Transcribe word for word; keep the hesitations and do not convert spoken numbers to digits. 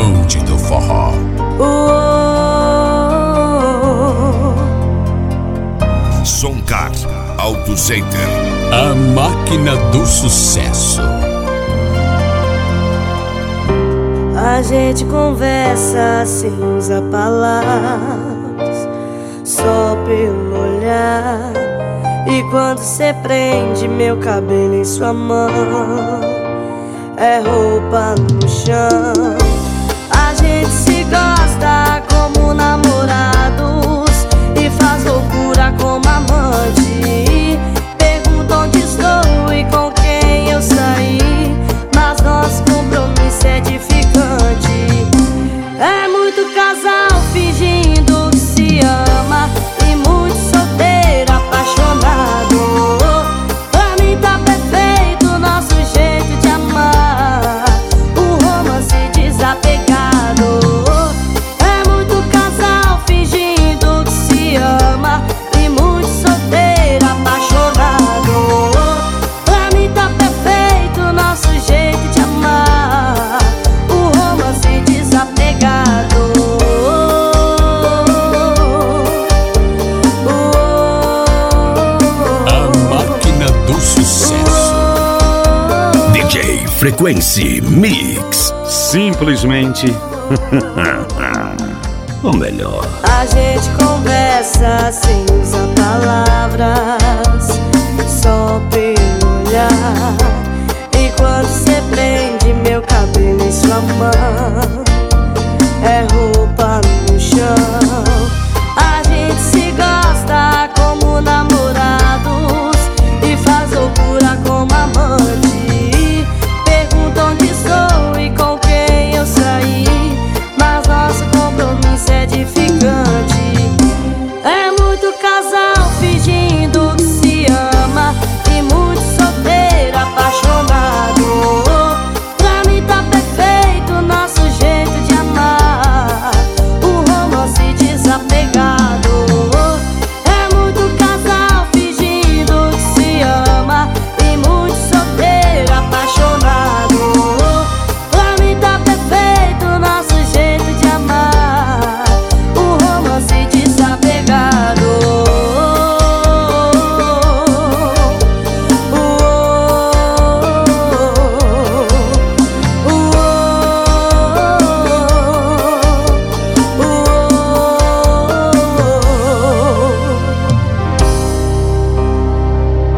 bonde do forró. Soncar Auto Center, a máquina do sucesso. A gente conversa sem usar palavras, só pelo olhar. E quando cê prende meu cabelo em sua mão, é roupa no chão. A gente se gosta como namorados e faz loucura como amante. Pergunta onde estou e com quem eu saí, mas nosso compromisso é edificante. É muito casal fingindo que se ama e muito solteiro apaixonado. Pra mim tá perfeito o nosso jeito de amar, o romance desapegado. É muito casal fingindo que se ama e muito solteiro apaixonado. Pra mim tá perfeito o nosso jeito de amar, o romance desapegado. D J Frequency Mix. Simplesmente o melhor. A gente conversa sem usar palavras, só pelo olhar.